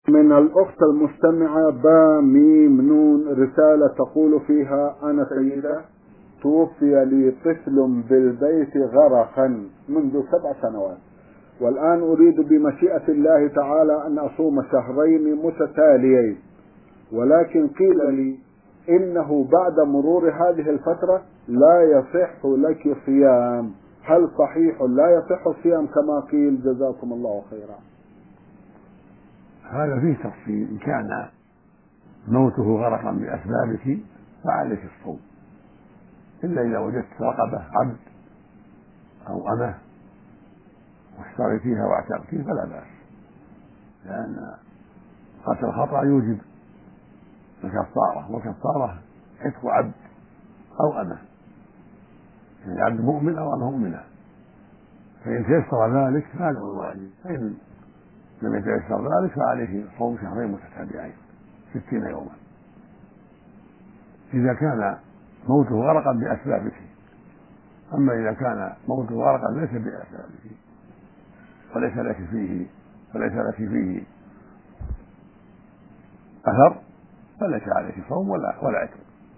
من الأخت المستمعة با ميم نون رسالة تقول فيها: أنا سيدة توفي لي طفل بالبيت غرقا منذ 7 سنوات، والآن أريد بمشيئة الله تعالى أن أصوم شهرين متتاليين، ولكن قيل لي إنه بعد مرور هذه الفترة لا يصح لك صيام، هل صحيح لا يصح الصيام كما قيل؟ جزاكم الله خيرا. هذا فيه تفصيل. إن كان موته غرقا بأسبابك فعليك الصوم، إلا إذا وجدت رقبة عبد أو أمه واشتريتيها واعتقتيه فلا بأس، لأن قتل الخطأ يوجب الكفارة، والكفارة عتق عبد أو أمه، يعني عبد مؤمن أو أمه مؤمنة، فإن تيسر ذلك فهذا هو الواجب، فإن لم يتيسر ذلك فعليه صوم شهرين متتابعين 60 يوما. إذا كان موته غرقا بأسبابك. أما إذا كان موته غرقا ليس بأسبابك وليس لك فيه أثر فليس عليك صوم ولا عتق.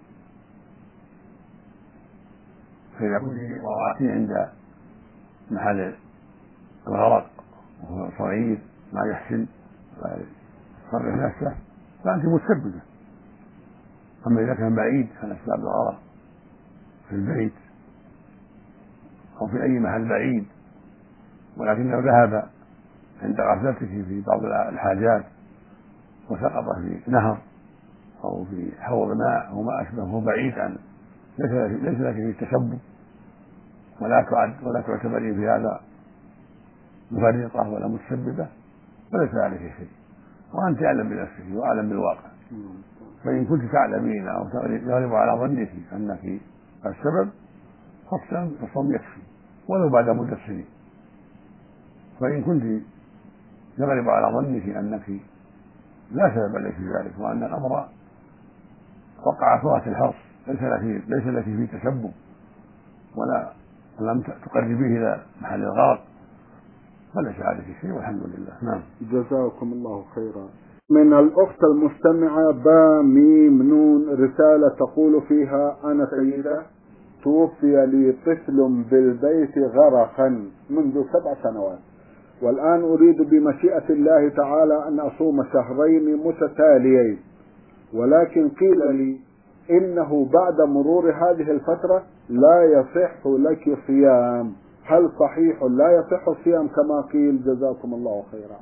فإذا كنت وقعتي عند محل الغرق وهو صغير ما يحسن ولا يصرف نفسه فأنت متسببة. أما إذا كان بعيد عن أسباب الغرق في البيت أو في أي محل بعيد، ولكنه ذهب عند غفلتك في بعض الحاجات وسقط في نهر أو في حوض ماء أو ما أشبهه بعيد عن، ليس لك فيه تسبب ولا تعتبرين في هذا مفرطة ولا متسببة، فليس عليك شيء، وأنت أعلم بنفسك وأعلم بالواقع. فإن كنت تعلمين أو يغلب على ظنك أنك السبب فالصوم يكفي ولو بعد مدة سنين. فإن كنت يغلب على ظنك أنك لا سبب لك في ذلك وأن الأمر وقع فرط الحرص ليس لك فيه تسبب ولا لم تقربيه إلى محل الغرق فليس عليك شيء والحمد لله. نعم. جزاكم الله خيرا. من الأخت المستمعة با ميم نون رسالة تقول فيها: أنا سيدة توفي لي طفل بالبيت غرقا منذ 7 سنوات، والآن أريد بمشيئة الله تعالى أن أصوم شهرين متتاليين، ولكن قيل لي إنه بعد مرور هذه الفترة لا يصح لك صيام، هل صحيح لا يصح الصيام كما قيل؟ جزاكم الله خيرا.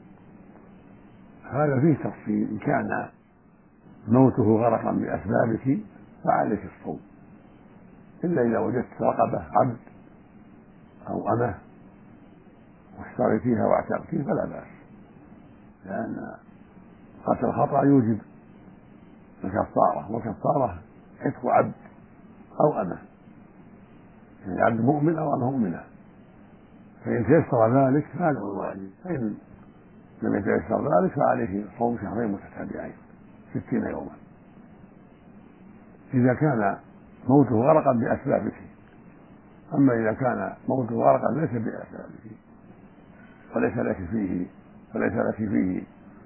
هذا فيه تفصيل. إن كان موته غرقا بأسبابك فعليك الصوم، إلا إذا وجدت رقبة عبد أو أمه واشتريتيها واعتقتيه فلا بأس، لأن قتل الخطأ يوجب الكفارة، والكفارة عتق عبد أو أمه، يعني عبد مؤمن أو أمه مؤمنة، فإن تيسر ذلك فهذا هو الواجب. فإن لم يتيسر ذلك فعليه صوم شهرين متتابعين 60 يوما. إذا كان موته غرقا بأسبابك. أما إذا كان موته غرقا ليس بأسبابك وليس لك فيه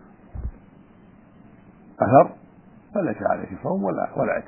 أثر فليس عليك صوم ولا عتق.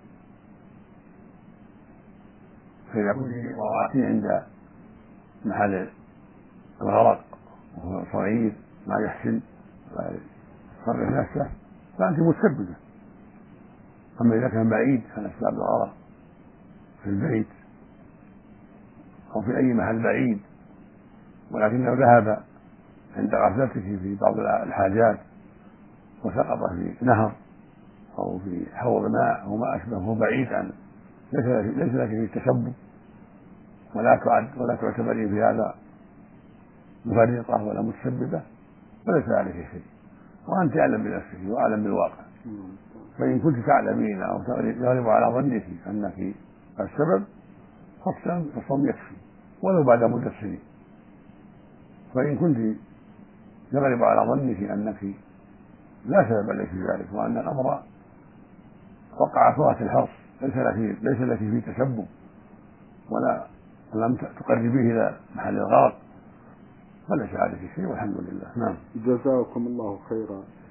فإذا كنت وقعتي عند محل الغرق وهو صغير ما يحسن ولا يصرف نفسه فأنت متسببة. أما إذا كان بعيد عن أسباب الغرق في البيت أو في أي محل بعيد، ولكنه ذهب عند غفلتك في بعض الحاجات وسقط في نهر أو في حوض ماء أو ما أشبهه بعيد عن، ليس لك فيه تسبب ولا تعتبرين في هذا مفرطة ولا متسببة فليس عليك شيء، وأنت أعلم بنفسك وأعلم بالواقع. فإن كنت تعلمين أو يغلب على ظنك أنك السبب فالصوم يكفي ولو بعد مدة سنين. فإن كنت يغلب على ظنك أنك لا سبب لك في ذلك وأن الأمر وقع فرط الحرص ليس لك فيه تسبب ولا لم تقربيه إلى محل الغرق ولا شهادة في شيء والحمد لله. نعم. جزاكم الله خيرا.